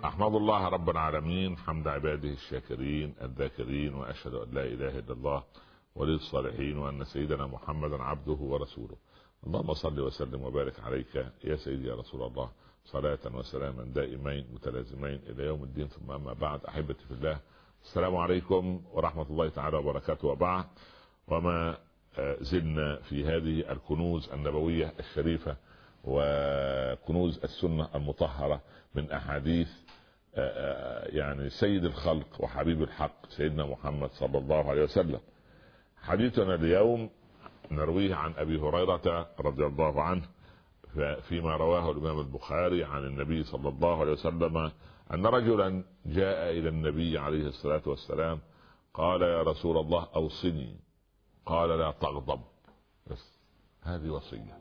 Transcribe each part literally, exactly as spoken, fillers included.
أحمد الله رب العالمين حمد عباده الشاكرين الذاكرين، وأشهد أن لا إله إلا الله ولي الصالحين، وأن سيدنا محمدا عبده ورسوله. اللهم صل وسلم وبارك عليك يا سيدي يا رسول الله، صلاة وسلاما دائمين متلازمين إلى يوم الدين. ثم أما بعد، أحبتي في الله، السلام عليكم ورحمة الله تعالى وبركاته. وبعد، وما زلنا في هذه الكنوز النبوية الشريفة وكنوز السنة المطهرة من أحاديث يعني سيد الخلق وحبيب الحق سيدنا محمد صلى الله عليه وسلم. حديثنا اليوم نرويه عن أبي هريرة رضي الله عنه فيما رواه الإمام البخاري عن النبي صلى الله عليه وسلم أن رجلا جاء إلى النبي عليه الصلاة والسلام قال: يا رسول الله أوصني. قال: لا تغضب. بس هذه وصية.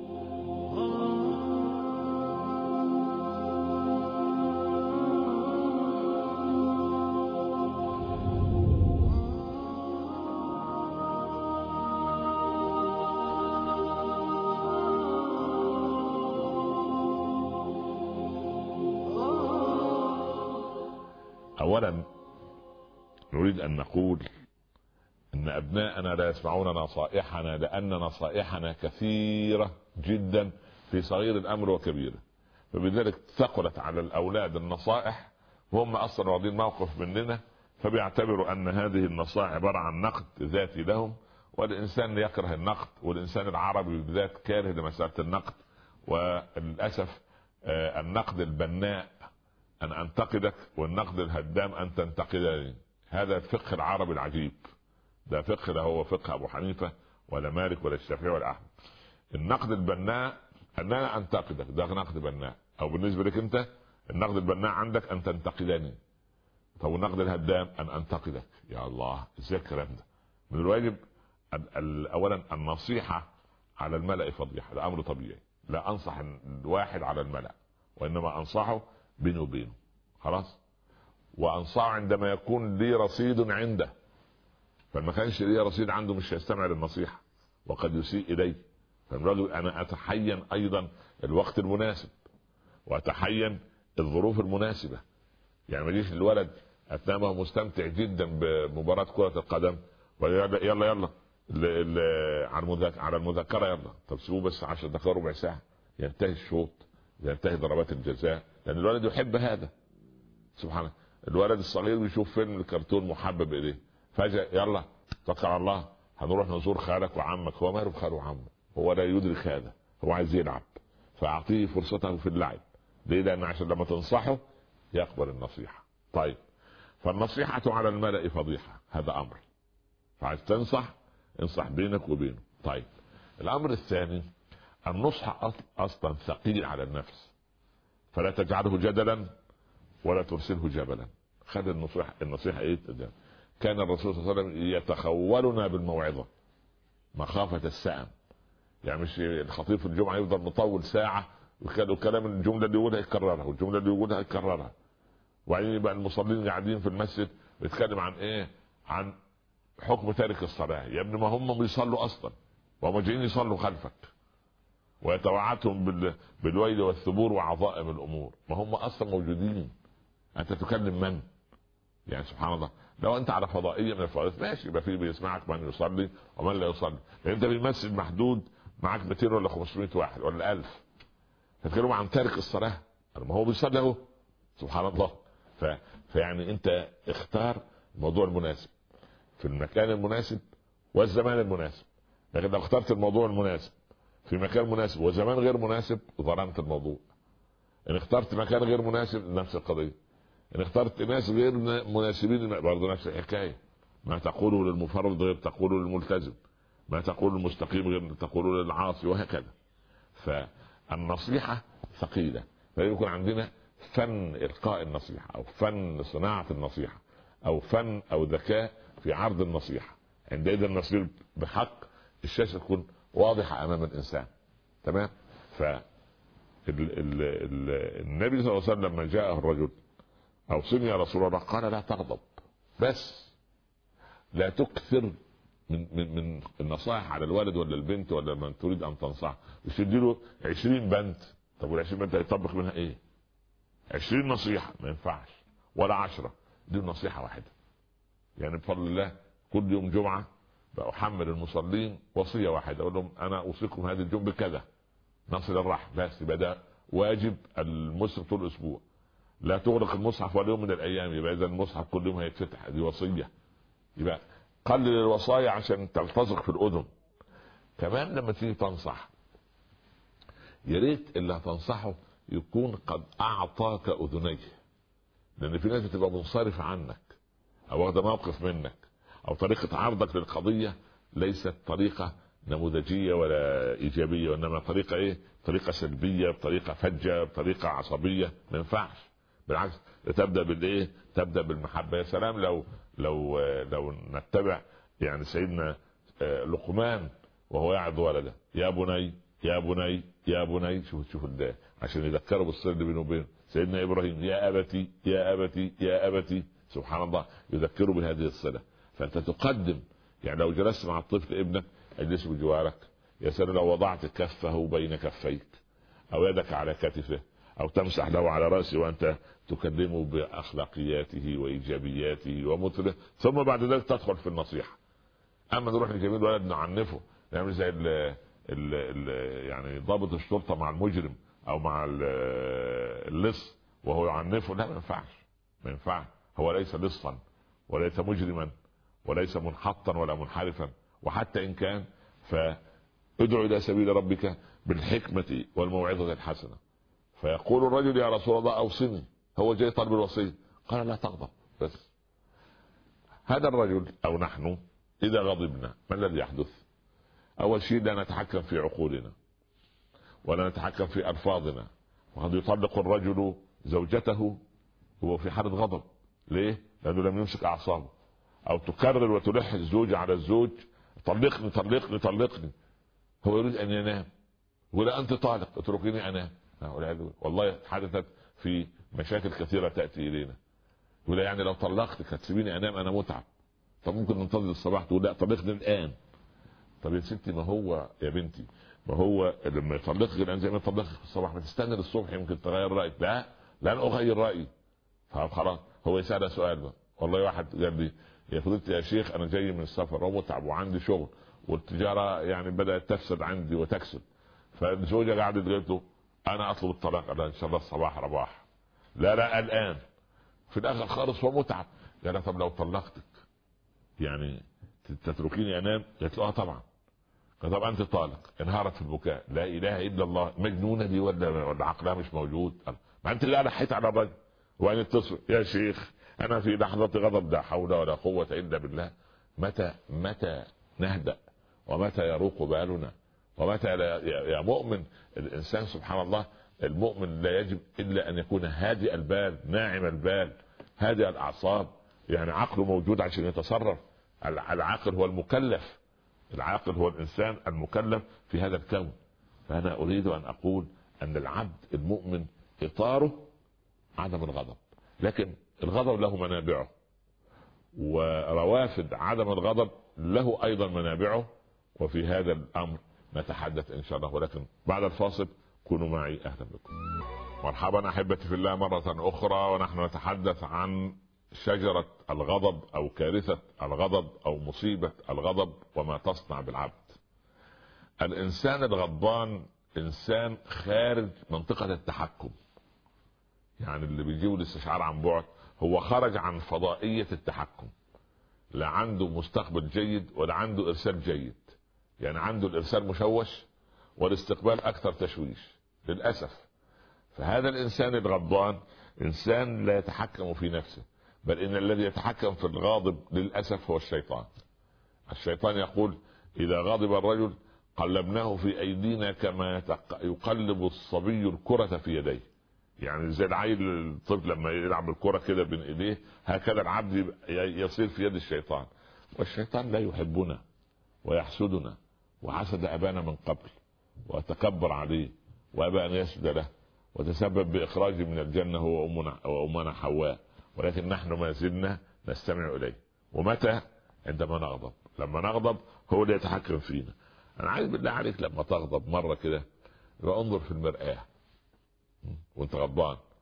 أولا نريد أن نقول إن أبناءنا لا يسمعون نصائحنا، لأن نصائحنا كثيرة جدا في صغير الأمر وكبيره، فبذلك ثقلت على الأولاد النصائح، وهم أصلا واخدين موقف مننا، فبيعتبروا أن هذه النصائح عبارة عن نقد ذاتي لهم. والإنسان يكره النقد، والإنسان العربي بالذات كاره لمسألة النقد. وللأسف النقد البناء أن أنتقدك، والنقد الهدام أن تنتقدني. هذا الفقه العربي العجيب، ده فقه لا هو فقه أبو حنيفة ولا مالك ولا الشافعي ولا أحمد. النقد البناء أن أنا أنتقدك، ده نقد بناء. أو بالنسبة لك أنت النقد البناء عندك أن تنتقدني. طب النقد الهدام أن أنتقدك. يا الله، إزاي الكلام ده؟ من الواجب أولا النصيحة على الملأ فضيحة، ده أمر طبيعي. لا أنصح الواحد على الملأ، وإنما أنصحه بينه وبينه، خلاص. وأنصحه عندما يكون لي رصيد عنده، فما كانش لي رصيد عنده مش هيستمع للنصيحة وقد يسيء إليه. فالرجل أنا أتحين أيضا الوقت المناسب، وأتحين الظروف المناسبة. يعني ما يجيش الولد أثناء ما هو مستمتع جدا بمباراة كرة القدم ويلا يلا يلا على المذاكرة يلا. طب سيبوه بس عشر دقائق ربع ساعة ينتهي الشوط، ينتهي ضربات الجزاء، لأن الولد يحب هذا. سبحان الله، الولد الصغير بيشوف فيلم الكرتون محبب إليه، فجأة يلا توكل على الله هنروح نزور خالك وعمك. هو ما يعرف خاله وعمه، هو لا يدرك هذا، هو عايز يلعب، فأعطيه فرصته في اللعب. ليه؟ لأن عشان لما تنصحه يقبل النصيحة. طيب، فالنصيحة على الملأ فضيحة، هذا أمر. فعايز تنصح انصح بينك وبينه. طيب، الأمر الثاني النصح أصلا ثقيل على النفس، فلا تجعله جدلا ولا ترسله جبلا. خلي النصيحة النصيحة إيه؟ كان الرسول صلى الله عليه وسلم يتخولنا بالموعظة مخافة السأم. يعني مش الخطيب في الجمعة يفضل مطول ساعة وكلام الجملة اللي يقولها يكررها والجملة اللي يقولها يكررها، وبعدين يبقى المصلين قاعدين في المسجد بيتكلم عن ايه؟ عن حكم تارك الصلاة. يا ابني ما هم بيصلوا اصلا، وهم جايين يصلوا خلفك، ويتوعدهم بالويل والثبور وعظائم الامور. ما هم اصلا موجودين، انت تكلم من؟ يعني سبحان الله، لو انت على فضائيه من الفضائيات ماشي، يبقى في بيسمعك من يصلي ومن لا يصلي. لان انت بالمسجد محدود معك مئتين ولا خمسمائة واحد ولا ألف، تتكلم عن تارك الصلاه، ما هو بيصلي اهو. سبحان الله. ف... فيعني انت اختار الموضوع المناسب في المكان المناسب والزمان المناسب. لكن لو اخترت الموضوع المناسب في مكان مناسب وزمان غير مناسب ظلمت الموضوع. ان اخترت مكان غير مناسب نفس القضيه، ان اخترت ناس غير مناسبين برضه نفس الحكايه. ما تقوله للمفرد غير تقوله للملتزم، ما تقول للمستقيم غير تقوله للعاصي، وهكذا. فالنصيحه ثقيله، فيكون عندنا فن إلقاء النصيحة، أو فن صناعة النصيحة، أو فن أو ذكاء في عرض النصيحة. عندئذ النصيحة بحق الشاشة تكون واضحة أمام الإنسان. تمام. ف النبي صلى الله عليه وسلم لما جاءه الرجل أوصني يا رسول الله قال: لا تغضب، بس لا تكثر من من من النصائح على الولد ولا البنت ولا من تريد أن تنصح. يشد له عشرين بنت، طب والعشرين بنت هيطبق منها إيه؟ عشرين نصيحة ما ينفعش، ولا عشرة، دي نصيحة واحدة. يعني بفضل الله كل يوم جمعة بأحمل المصلين وصية واحدة، أقول لهم أنا أوصيكم هذه الجمعة بكذا، نصل الرحم، بس يبقى ده واجب المسلم طول الأسبوع. لا تغلق المصحف ولا يوم من الأيام، يبقى إذا المصحف كل يوم هيتفتح، دي وصية. يبقى قلل الوصايا عشان تلتصق في الأذن. كمان لما تيجي تنصح، يا ريت اللي هتنصحه يكون قد أعطاك أذنيه، لأن في ناس بتبقى منصرفة عنك أو واخدة موقف منك، أو طريقة عرضك للقضية ليست طريقة نموذجية ولا إيجابية، وإنما طريقة إيه؟ طريقة سلبية، بطريقة فجة، بطريقة عصبية. ما ينفعش، بالعكس تبدأ بالإيه؟ تبدأ بالمحبة. يا سلام لو لو لو نتبع يعني سيدنا لقمان وهو يعظ ولده، يا بني يا بني يا بني، شوف شوف ده عشان يذكره بالسر بينه وبينه. سيدنا إبراهيم يا أبتي يا أبتي يا أبتي، سبحان الله، يذكره بهذه الصلة. فأنت تقدم، يعني لو جلست مع الطفل ابنك اجلس بجوارك، يا سلام لو وضعت كفه بين كفيك أو يدك على كتفه أو تمسح له على رأسه وأنت تكلمه بأخلاقياته وإيجابياته ومثله، ثم بعد ذلك تدخل في النصيحة. أما نروح لجميل ولد نعنفه، نعمل زي ال ال ال يعني ضابط الشرطة مع المجرم أو مع اللص وهو يعنفه، لا، ما ينفعش ما ينفعش. هو ليس لصا وليس مجرما وليس منحطا ولا منحرفا، وحتى إن كان فادعو إلى سبيل ربك بالحكمة والموعظة الحسنة. فيقول الرجل يا رسول الله أوصني، هو جاي طالب الوصية، قال لا تغضب. بس هذا الرجل أو نحن إذا غضبنا ما الذي يحدث؟ أول شيء لا نتحكم في عقولنا ولا نتحكم في ألفاظنا. وقد يطلق الرجل زوجته هو في حالة غضب، ليه؟ لأنه لم يمسك أعصابه. أو تكرر وتلح الزوج على الزوج، طلقني طلقني طلقني، هو يريد أن ينام، ولا أنت طالق اتركني أنام. والله حدثت في مشاكل كثيرة تأتي إلينا، ولا يعني لو طلقتك هتسيبيني أنام، أنا متعب. طب ممكن ننتظر الصباح، تقول لا طلقني الآن. طب يا ستي، ما هو يا بنتي، ما هو لما يطلقك الآن زي ما يطلقك في الصباح، ما تستنى للصبح يمكن تغير رأيك. لا لن أغير رأيي. فخلاص هو يسأل سؤال بقى. والله واحد قال لي يا فضيلتي يا شيخ أنا جاي من السفر ومتعب وعندي شغل والتجارة يعني بدأت تفسد عندي وتكسب، فالزوجة قاعدة قالت له أنا أطلب الطلاق. قال إن شاء الله الصباح رباح. لا لا الآن. في الآخر خالص هو متعب، قال طب لو طلقتك يعني تتركيني أنام؟ قالت له آه طبعا. قال طب أنت طالق. انهارت في البكاء، لا إله إلا الله، مجنونة دي ولا ولا عقلها مش موجود؟ ما أنت اللي ألحيت على الرجل. وأن اتصل يا شيخ أنا في لحظة غضب، لا حول ولا قوة إلا بالله. متى متى نهدأ ومتى يروق بالنا ومتى يا مؤمن؟ الإنسان سبحان الله المؤمن لا يجب إلا أن يكون هادئ البال ناعم البال هادئ الأعصاب، يعني عقله موجود عشان يتصرف. العاقل هو المكلف، العاقل هو الإنسان المكلف في هذا الكون. فأنا أريد أن أقول أن العبد المؤمن إطاره عدم الغضب، لكن الغضب له منابعه، وروافد عدم الغضب له أيضا منابعه. وفي هذا الأمر نتحدث إن شاء الله، ولكن بعد الفاصل كونوا معي. أهلا بكم، مرحبا أحبتي في الله مرة أخرى، ونحن نتحدث عن شجرة الغضب أو كارثة الغضب أو مصيبة الغضب وما تصنع بالعبد. الإنسان الغضبان إنسان خارج منطقة التحكم، يعني اللي بيجيبوا الاستشعار عن بعد هو خرج عن فضائية التحكم، لا عنده مستقبل جيد ولا عنده إرسال جيد، يعني عنده الإرسال مشوش والاستقبال أكثر تشويش للأسف. فهذا الإنسان الغضبان إنسان لا يتحكم في نفسه، بل إن الذي يتحكم في الغاضب للأسف هو الشيطان. الشيطان يقول إذا غضب الرجل قلبناه في أيدينا كما يقلب الصبي الكرة في يديه، يعني زي العيل الطفل لما يلعب الكرة كده بين إيديه، هكذا العبد يصير في يد الشيطان. والشيطان لا يحبنا ويحسدنا، وحسد أبانا من قبل وتكبر عليه وأبى أن يسجد له، وتسبب بإخراجه من الجنة هو وأمنا, وأمنا حواء، ولكن نحن ما زلنا نستمع إليه. ومتى؟ عندما نغضب. لما نغضب هو اللي يتحكم فينا. أنا عايز بالله عليك لما تغضب مرة كده يبقى انظر في المرآة وانت غضبان،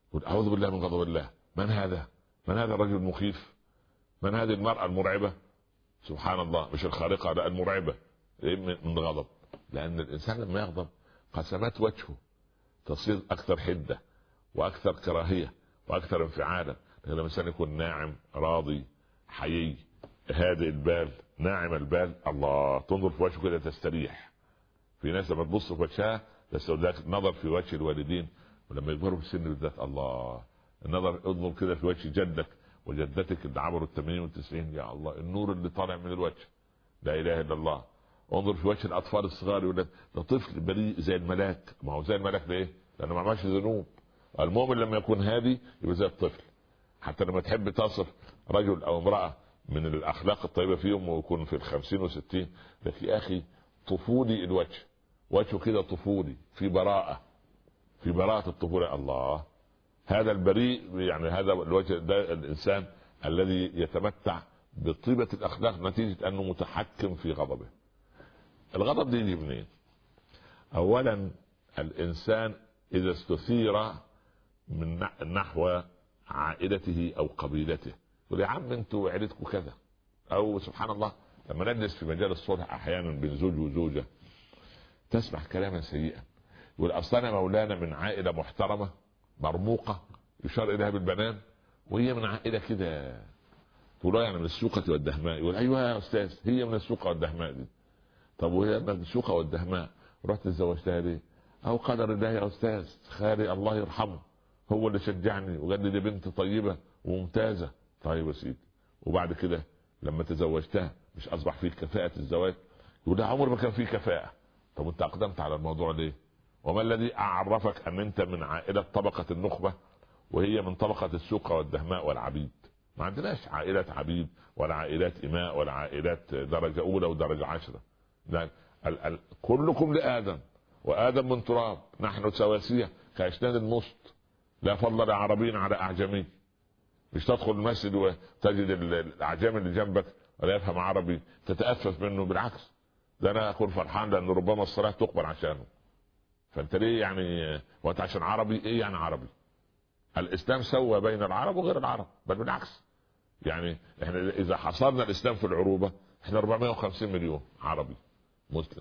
يقول اعوذ بالله من غضب الله. من هذا؟ من هذا الرجل المخيف؟ من هذه المرأة المرعبة؟ سبحان الله، مش الخارقة، لا المرعبة من غضب. لأن الإنسان لما يغضب قسمات وجهه تصير أكثر حدة وأكثر كراهية وأكثر انفعالا. لما الإنسان يكون ناعم راضي حيي هادئ البال ناعم البال، الله تنظر في وجهه كده تستريح. في ناس لما تبص في وجهها تستودعك نظر في وجه الوالدين، ولما يكبروا في السن بالذات الله النظر، انظر كده في وجه جدك وجدتك اللي عبروا الثمانين والتسعين، يا الله النور اللي طالع من الوجه، لا اله الا الله. انظر في وجه الاطفال الصغار يقول لك ده طفل بريء زي الملاك. ما هو زي الملاك ليه؟ لانه ما عملش ذنوب. المؤمن لما يكون هادي يبقى زي الطفل. حتى لما تحب تصف رجل او امراه من الاخلاق الطيبه فيهم ويكون في الخمسين وستين، لك يا اخي طفولي الوجه، وجهه كده طفولي في براءه، في براءه الطفوله. الله هذا البريء، يعني هذا الوجه ده الانسان الذي يتمتع بطيبه الاخلاق نتيجه انه متحكم في غضبه. الغضب دي يجي منين؟ اولا الانسان اذا استثير من نحو عائلته او قبيلته يقول يا عم انتوا عيلتكم كذا، او سبحان الله لما نجلس في مجال الصلح احيانا بين زوج وزوجه تسمع كلاما سيئا، يقول اصلا مولانا من عائله محترمه مرموقه يشار اليها بالبنان، وهي من عائله كده تقول يعني من السوقه والدهماء. يقول ايوه يا استاذ هي من السوقه والدهماء دي. طب وهي من السوقه والدهماء رحت تزوجتها ليه؟ او قدر الله يا استاذ، خالي الله يرحمه هو اللي شجعني وقال لي دي بنت طيبه وممتازه. طيب يا سيدي، وبعد كده لما تزوجتها مش اصبح فيك كفاءه الزواج؟ يقول عمر ما كان فيه كفاءه. طب انت اقدمت على الموضوع ليه؟ وما الذي اعرفك ان انت من عائله طبقه النخبه وهي من طبقه السوقه والدهماء والعبيد؟ ما عندناش عائلات عبيد ولا عائلات اماء ولا عائلات درجه اولى ودرجه عشره. لا ال- ال- كلكم لادم وادم من تراب، نحن سواسيه كاشنان النصط، لا فضل لعربي على اعجمي. مش تدخل المسجد وتجد الاعجمي اللي جنبك ولا يفهم عربي تتأفف منه، بالعكس ده انا اكون فرحان لان ربما الصلاه تقبل عشانه. فانت ليه يعني وانت عشان عربي؟ ايه يعني عربي؟ الاسلام سوى بين العرب وغير العرب، بل بالعكس. يعني احنا اذا حصرنا الاسلام في العروبه احنا أربعمائة وخمسين مليون عربي مسلم،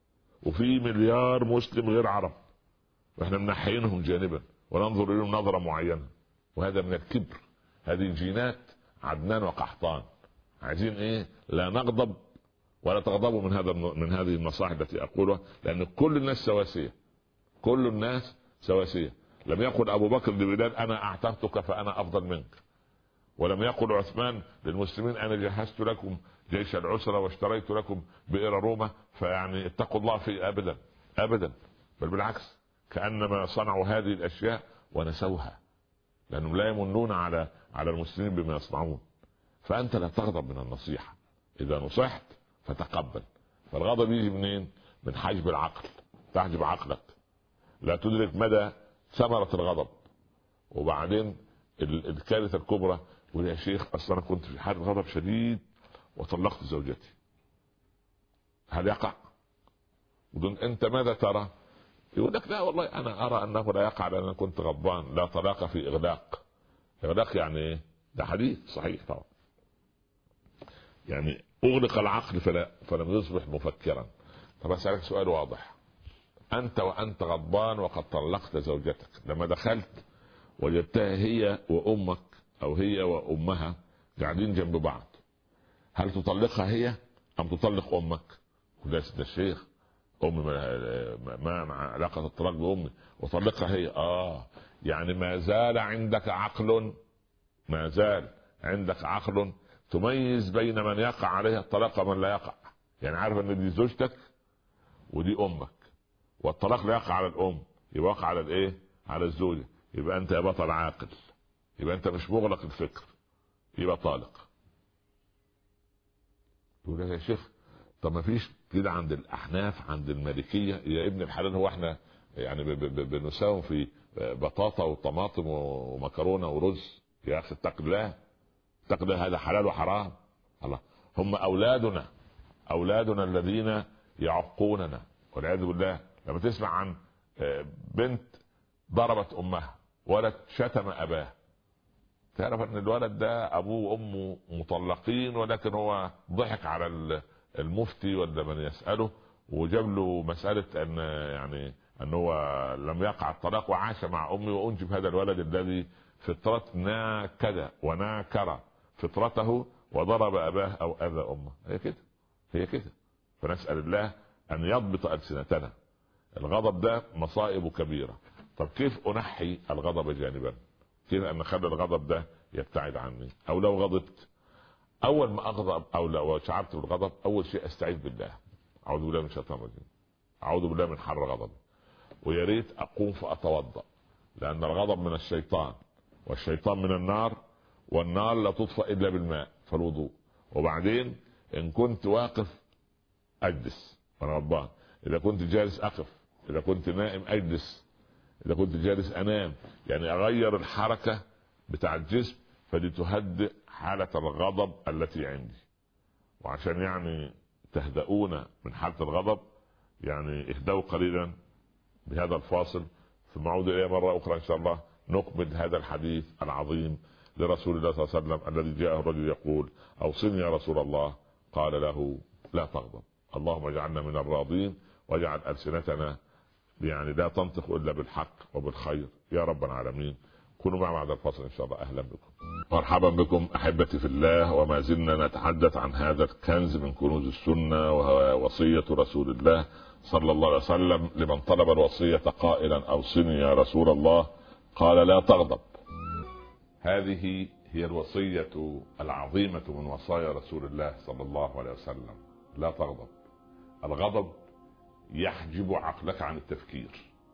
وفي مليار مسلم غير عرب، واحنا منحينهم جانبا وننظر اليهم نظره معينه، وهذا من الكبر. هذه جينات عدنان وقحطان. عايزين ايه؟ لا نغضب ولا تغضبوا من هذا من هذه النصائح التي اقولها، لان كل الناس سواسيه، كل الناس سواسيه. لم يقل ابو بكر لبلال انا اعتقتك فانا افضل منك، ولم يقل عثمان للمسلمين انا جهزت لكم جيش العسرة واشتريت لكم بئر روما فيعني اتقوا الله في ابدا ابدا، بل بالعكس كانما صنعوا هذه الاشياء ونسوها، لانهم لا يمنون على على المسلمين بما يصنعون. فانت لا تغضب من النصيحه، اذا نصحت فتقبل. فالغضب يجي منين؟ من حجب العقل، تحجب عقلك لا تدرك مدى ثمره الغضب. وبعدين الكارثه الكبرى يقول يا شيخ اصلا انا كنت في حاله غضب شديد وطلقت زوجتي. هل يقع؟ بدون انت ماذا ترى؟ يقول لك لا والله انا ارى انه لا يقع لان انا كنت غضبان. لا طلاق في اغلاق. اغلاق يعني ايه؟ ده حديث صحيح طبعا. يعني اغلق العقل فلا فلم يصبح مفكرا. طب اسالك سؤال واضح، انت وانت غضبان وقد طلقت زوجتك، لما دخلت وجدتها هي وامك او هي وامها قاعدين جنب بعض، هل تطلقها هي ام تطلق امك؟ ده الشيخ امي ما مع علاقه الطلاق بامي وطلقها هي. اه يعني ما زال عندك عقل، ما زال عندك عقل تميز بين من يقع عليها الطلاق ومن لا يقع. يعني عارف ان دي زوجتك ودي امك، والطلاق لا يقع على الام، يبقى يقع على الايه؟ على الزوجه. يبقى انت يا بطل عاقل، يبقى انت مش مغلق الفكر، يبقى طالق. يقول يا شيخ طب ما فيش كده عند الاحناف عند المالكيه يا ابن الحلال؟ هو احنا يعني بنساوم في بطاطا وطماطم ومكرونه ورز؟ يا اخي اتق الله، اتق الله، هذا حلال وحرام. الله هم اولادنا، اولادنا الذين يعقوننا والعياذ بالله. لما تسمع عن بنت ضربت امها ولد شتم اباه، تعرف ان الولد ده ابوه وامه مطلقين، ولكن هو ضحك على المفتي ولا من يساله وجاب له مساله ان يعني ان هو لم يقع الطلاق وعاش مع امي، وانجب هذا الولد الذي فطرتنا كذا وناكر فطرته وضرب اباه او اذى امه. هي كده هي كده. فنسال الله ان يضبط السنتنا. الغضب ده مصائب كبيره. طب كيف انحي الغضب جانبا؟ كيف ان اخلي الغضب ده يبتعد عني؟ او لو غضبت، اول ما اغضب او لو شعرت بالغضب اول شيء استعيذ بالله، اعوذ بالله من الشيطان الرجيم، اعوذ بالله من حر غضب، ويا ريت اقوم فاتوضا، لان الغضب من الشيطان والشيطان من النار، والنار لا تطفأ الا بالماء، فالوضوء. وبعدين ان كنت واقف اجلس وانا غضبان، اذا كنت جالس اقف، اذا كنت نائم اجلس، اذا كنت جالس انام، يعني اغير الحركه بتاع الجسم فلتهدئ حاله الغضب التي عندي. وعشان يعني تهدؤون من حاله الغضب، يعني اهدوا قليلا بهذا الفاصل، ثم عودوا اليه مره اخرى ان شاء الله نكمل هذا الحديث العظيم لرسول الله صلى الله عليه وسلم الذي جاءه الرجل يقول اوصني يا رسول الله، قال له لا تغضب، اللهم اجعلنا من الراضين واجعل ألسنتنا يعني لا تنطق الا بالحق وبالخير يا رب العالمين. كونوا معنا بعد الفصل ان شاء الله. اهلا بكم، مرحبا بكم احبتي في الله، وما زلنا نتحدث عن هذا الكنز من كنوز السنه، وهو وصيه رسول الله صلى الله عليه وسلم لمن طلب الوصيه قائلا اوصني يا رسول الله، قال لا تغضب. هذه هي الوصيه العظيمه من وصايا رسول الله صلى الله عليه وسلم، لا تغضب. الغضب يحجب عقلك عن التفكير،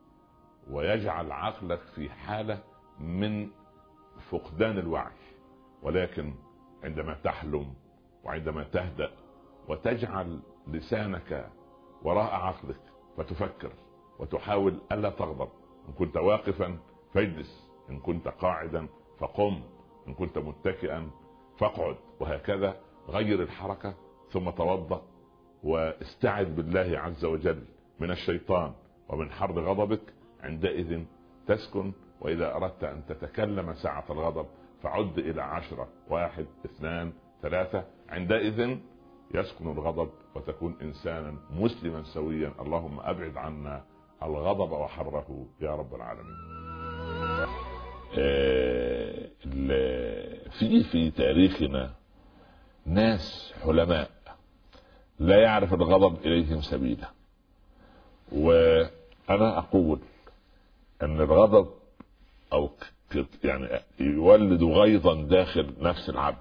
ويجعل عقلك في حالة من فقدان الوعي، ولكن عندما تحلم وعندما تهدأ وتجعل لسانك وراء عقلك فتفكر وتحاول ألا تغضب، إن كنت واقفا فاجلس، إن كنت قاعدا فقم، إن كنت متكئا فاقعد، وهكذا غير الحركة ثم توضأ واستعذ بالله عز وجل من الشيطان ومن حر غضبك. عندئذ تسكن. وإذا أردت أن تتكلم ساعة الغضب فعد إلى عشرة، واحد اثنان ثلاثة، عندئذ يسكن الغضب وتكون إنسانا مسلما سويا. اللهم أبعد عنا الغضب وحره يا رب العالمين. في في تاريخنا ناس حلماء لا يعرف الغضب إليهم سبيلا، وأنا أقول أن الغضب أو يعني يولد غيظا داخل نفس العبد.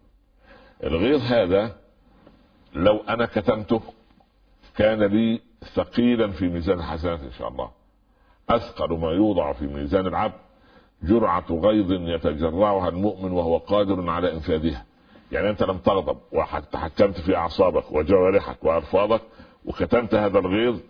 الغيظ هذا لو أنا كتمته كان لي ثقيلا في ميزان الحسنات إن شاء الله. أثقل ما يوضع في ميزان العبد جرعة غيظ يتجرعها المؤمن وهو قادر على إنفاذها. يعني أنت لم تغضب وتحكمت في أعصابك وجوارحك وألفاظك وكتمت هذا الغيظ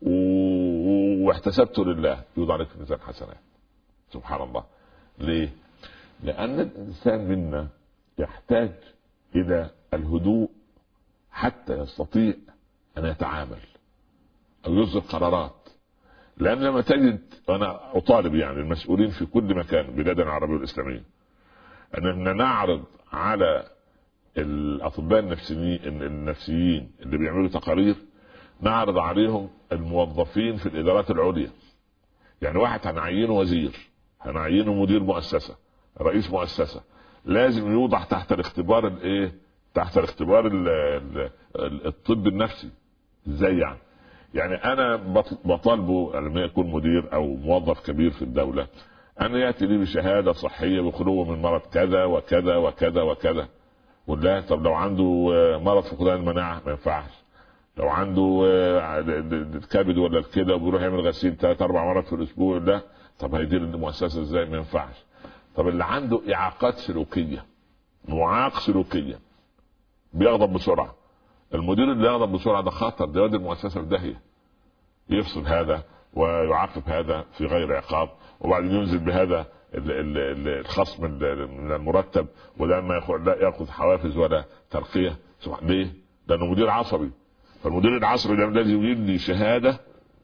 واحتسبته لله، يوضع لك في ميزان حسنات. سبحان الله. ليه؟ لأن الإنسان منا يحتاج إلى الهدوء حتى يستطيع أن يتعامل أو يصدر قرارات. لأن لما تجد، أنا أطالب يعني المسؤولين في كل مكان بلادنا العربية والإسلامية أننا نعرض على الأطباء النفسيين النفسيين اللي بيعملوا تقارير، نعرض عليهم الموظفين في الإدارات العليا. يعني واحد هنعينه وزير، هنعينه مدير مؤسسة، رئيس مؤسسة، لازم يوضع تحت الاختبار الايه تحت الاختبار ال ال الطب النفسي. ازاي يعني؟ يعني انا بطالبه لما يكون مدير او موظف كبير في الدولة ان ياتي لي بشهادة صحية بخلوه من مرض كذا وكذا وكذا وكذا. ولا طب لو عنده مرض فقدان المناعة ما ينفعش، لو عنده الكبد ولا الكلى وبيروح يعمل غسيل ثلاث اربع مرات في الاسبوع، ده طب هيدير المؤسسة ازاي؟ ما ينفعش. طب اللي عنده اعاقات سلوكية، معاق سلوكيا، بيغضب بسرعة، المدير اللي يغضب بسرعة ده خطر، ده يودي المؤسسة في داهية. يفصل هذا ويعاقب هذا في غير عقاب، وبعدين ينزل بهذا الخصم من المرتب، وده ما لا ياخذ حوافز ولا ترقية. ليه؟ لانه مدير عصبي. فالمدير العصبي ده لازم يجيب لي شهادة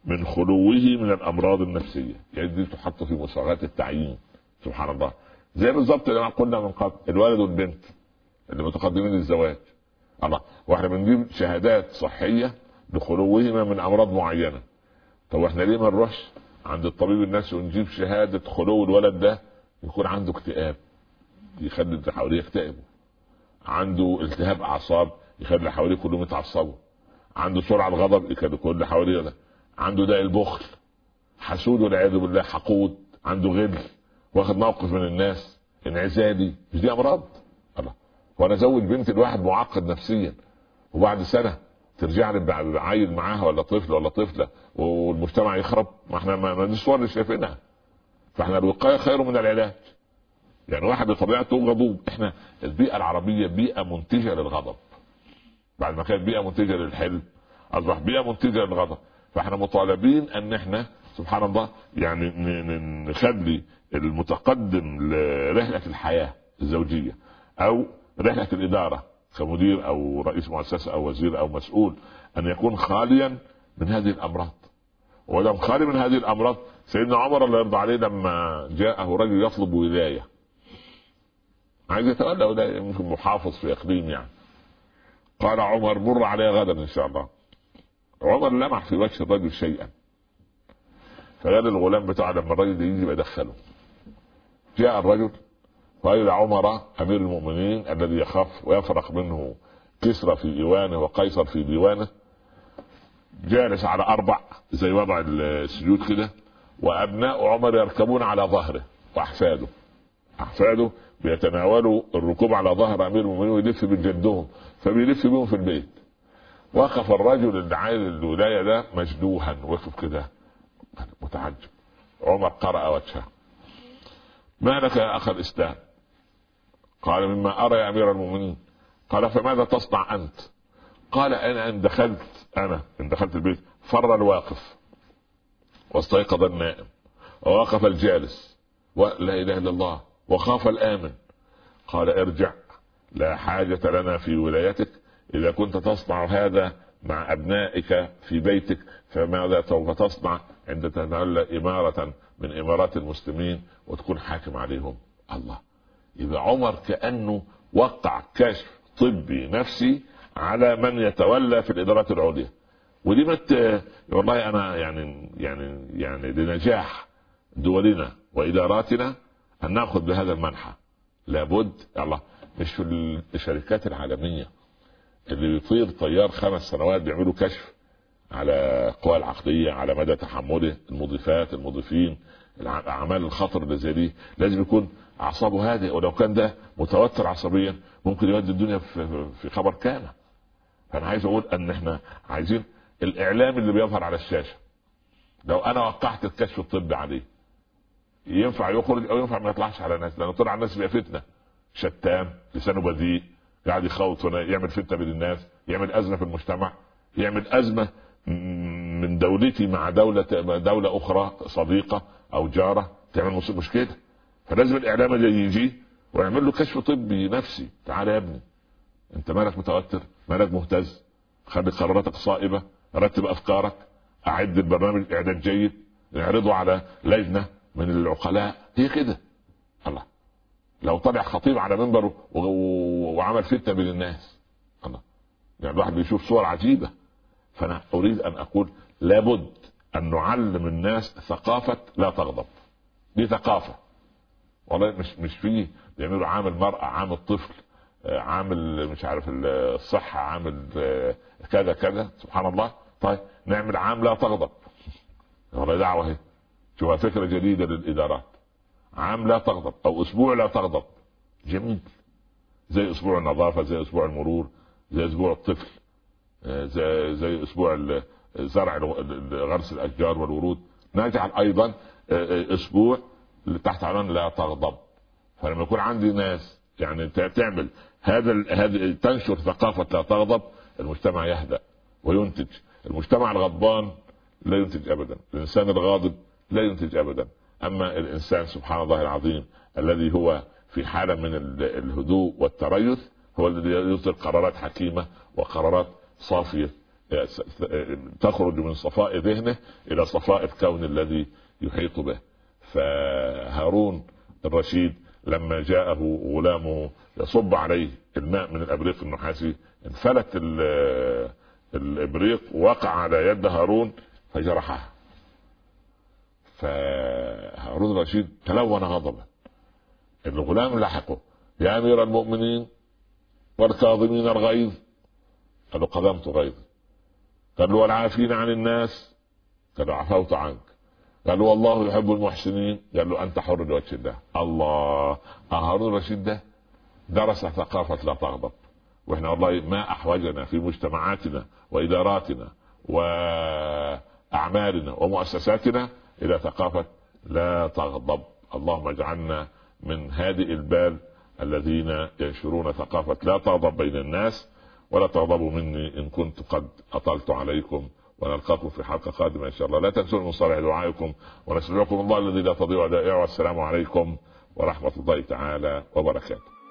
من خلوه من الامراض النفسيه. يعني دي تحط في مصاغات التعيين سبحان الله. زي بالظبط اللي قلنا من قبل الولد والبنت اللي متقدمين للزواج، الله، واحنا بنجيب شهادات صحيه لخلوهما من امراض معينه. طب احنا ليه ما نروحش عند الطبيب النفسي ونجيب شهاده خلو الولد ده يكون عنده اكتئاب يخلي اللي حواليه يكتئبوا، عنده التهاب اعصاب يخلي اللي حواليه كلهم يتعصبوا، عنده سرعه غضب يخلي كل اللي حواليه ده، عنده داء البخل، حسود والعياذ بالله، حقود، عنده غل، واخد موقف من الناس، انعزالي. مش دي امراض؟ الله، وانا ازوج بنت الواحد معقد نفسيا وبعد سنه ترجع لي بعيل معاها ولا طفل ولا طفله والمجتمع يخرب؟ ما احنا ما دي صور اللي شايفينها. فاحنا الوقايه خير من العلاج. يعني واحد بطبيعته غضوب، احنا البيئه العربيه بيئه منتجه للغضب، بعد ما كانت بيئه منتجه للحلم اصبح بيئه منتجه للغضب. فاحنا مطالبين ان احنا سبحان الله يعني نخلي المتقدم لرحله الحياه الزوجيه او رحله الاداره كمدير او رئيس مؤسسه او وزير او مسؤول ان يكون خاليا من هذه الامراض. ولم خالي من هذه الامراض سيدنا عمر الله يرضى عليه لما جاءه رجل يطلب ولايه، عايز يتولى ولايه، يمكن محافظ في اقليم يعني، قال عمر مر عليه غدا ان شاء الله. عمر لمح في وجه الرجل شيئا فقال الغلام بتاعه لما الرجل يجي بدخله. جاء الرجل وقال عمر امير المؤمنين الذي يخاف ويفرق منه كسرى في ايوانه وقيصر في ديوانه، جالس على اربع زي وضع السجود كده، وابناء عمر يركبون على ظهره واحفاده احفاده بيتناولوا الركوب على ظهر امير المؤمنين ويلف بجدهم فبيلف بهم في البيت. وقف الرجل اللي عايز الولايه ده مجدوها، وقف كده متعجب. عمر قرأ وجهه، ما لك يا اخ الاسلام؟ قال مما ارى يا امير المؤمنين. قال فماذا تصنع انت؟ قال انا ان دخلت انا ان دخلت البيت فر الواقف واستيقظ النائم ووقف الجالس ولا اله الا الله وخاف الامن. قال ارجع، لا حاجة لنا في ولايتك، اذا كنت تصنع هذا مع ابنائك في بيتك فماذا سوف تصنع عند تتولى امارة من امارات المسلمين وتكون حاكم عليهم؟ الله، يبقى عمر كأنه وقع كشف طبي نفسي على من يتولى في الادارات العليا. ودي مت والله انا يعني يعني يعني لنجاح دولنا واداراتنا ان ناخذ بهذا المنحى. لابد الله، مش في الشركات العالميه اللي بيطير طيار خمس سنوات بيعملوا كشف على القوى العقليه على مدى تحمله، المضيفات المضيفين، الاعمال الخطر اللي زي دي لازم يكون اعصابه هادئه، ولو كان ده متوتر عصبيا ممكن يودي الدنيا في في خبر كامل. فانا عايز اقول ان احنا عايزين الاعلام اللي بيظهر على الشاشه لو انا وقعت الكشف الطبي عليه ينفع يخرج او ينفع ما يطلعش على الناس، لانه طلع الناس بقى فتنه، شتام، لسانه بذيء، قاعد يخوض يعمل فتنه بين الناس، يعمل ازمه في المجتمع، يعمل ازمه من دولتي مع دوله دوله اخرى صديقه او جاره، تعمل مشكله. فلازم الاعلام اللي يجي ويعمل له كشف طبي نفسي. تعال يا ابني، انت مالك متوتر؟ مالك مهتز؟ خلي قراراتك صائبه، رتب افكارك، اعد البرنامج اعداد جيد، نعرضه على لجنه من العقلاء. هي كده. الله، لو طلع خطيب على منبره وعمل فتنه بين الناس، الله، يعني الواحد بيشوف صور عجيبه. فانا اريد ان اقول لابد ان نعلم الناس ثقافه لا تغضب. دي ثقافه والله، مش مش فيه بيعملوا عامل مرأة، عامل طفل، عامل مش عارف الصحة، عامل كذا كذا، سبحان الله. طيب نعمل عام لا تغضب، والله دعوة اهي، شوفها فكرة جديدة للإدارات، عام لا تغضب أو أسبوع لا تغضب. جميل، زي أسبوع النظافة، زي أسبوع المرور، زي أسبوع الطفل، زي زي أسبوع زرع غرس الأشجار والورود. نجعل أيضا أسبوع تحت عنوان لا تغضب. فلما يكون عندي ناس يعني تعمل هذا هذا تنشر ثقافة لا تغضب، المجتمع يهدأ وينتج. المجتمع الغضبان لا ينتج أبدا، الإنسان الغاضب لا ينتج أبدا. أما الإنسان سبحان الله العظيم الذي هو في حالة من الهدوء والتريث هو الذي يصدر قرارات حكيمة وقرارات صافية تخرج من صفاء ذهنه إلى صفاء الكون الذي يحيط به. فهارون الرشيد لما جاءه غلامه يصب عليه الماء من الابريق النحاسي انفلت الابريق وقع على يد هارون فجرحها. فهارون الرشيد تلون غضبا. الغلام لحقه: يا امير المؤمنين والكاظمين الغيظ. قال له: قدمت غيظ. قال له: والعافين عن الناس. قال له: عفوت عنك. قال له: والله يحب المحسنين. قال له: انت حر لوجه الله. الله. هارون الرشيد ده درس ثقافة لا تغضب. واحنا والله ما احوجنا في مجتمعاتنا واداراتنا واعمالنا ومؤسساتنا الى ثقافة لا تغضب. اللهم اجعلنا من هادئ البال الذين ينشرون ثقافة لا تغضب بين الناس. ولا تغضبوا مني ان كنت قد اطلت عليكم، ونلقاكم في حلقة قادمة ان شاء الله. لا تنسوا من صالح دعائكم، ونسألكم الله الذي لا تضيع ودائعه. والسلام عليكم ورحمة الله تعالى وبركاته.